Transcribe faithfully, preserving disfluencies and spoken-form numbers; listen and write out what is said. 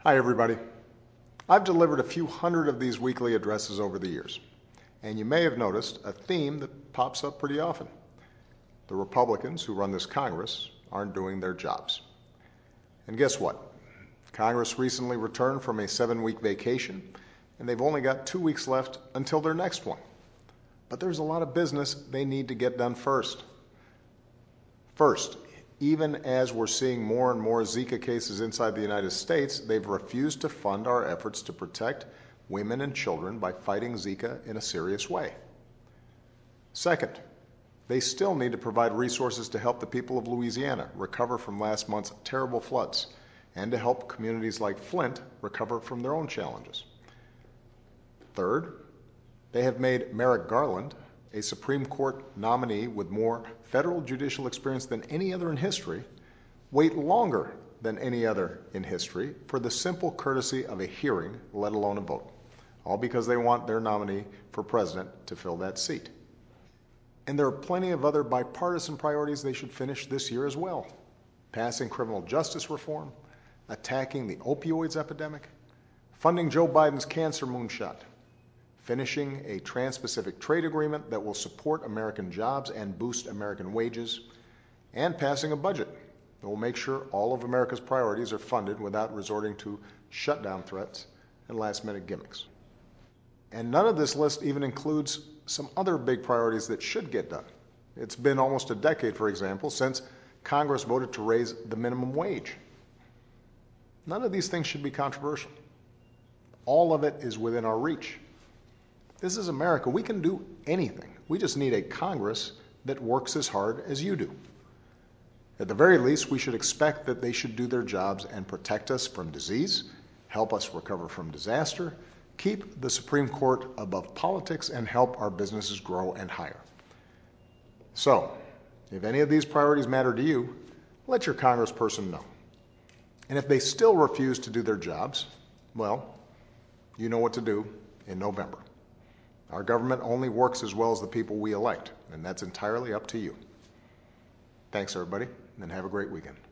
Hi, everybody. I've delivered a few hundred of these weekly addresses over the years, and you may have noticed a theme that pops up pretty often. The Republicans who run this Congress aren't doing their jobs. And guess what? Congress recently returned from a seven-week vacation, and they've only got two weeks left until their next one. But there's a lot of business they need to get done first. First, even as we're seeing more and more Zika cases inside the United States, they've refused to fund our efforts to protect women and children by fighting Zika in a serious way. Second, they still need to provide resources to help the people of Louisiana recover from last month's terrible floods and to help communities like Flint recover from their own challenges. Third, they have made Merrick Garland, a Supreme Court nominee with more federal judicial experience than any other in history, wait longer than any other in history for the simple courtesy of a hearing, let alone a vote, all because they want their nominee for president to fill that seat. And there are plenty of other bipartisan priorities they should finish this year as well. Passing criminal justice reform, attacking the opioids epidemic, funding Joe Biden's cancer moonshot, finishing a trans-Pacific trade agreement that will support American jobs and boost American wages, and passing a budget that will make sure all of America's priorities are funded without resorting to shutdown threats and last-minute gimmicks. And none of this list even includes some other big priorities that should get done. It's been almost a decade, for example, since Congress voted to raise the minimum wage. None of these things should be controversial. All of it is within our reach. This is America. We can do anything. We just need a Congress that works as hard as you do. At the very least, we should expect that they should do their jobs and protect us from disease, help us recover from disaster, keep the Supreme Court above politics, and help our businesses grow and hire. So, if any of these priorities matter to you, let your congressperson know. And if they still refuse to do their jobs, well, you know what to do in November. Our government only works as well as the people we elect, and that's entirely up to you. Thanks, everybody, and have a great weekend.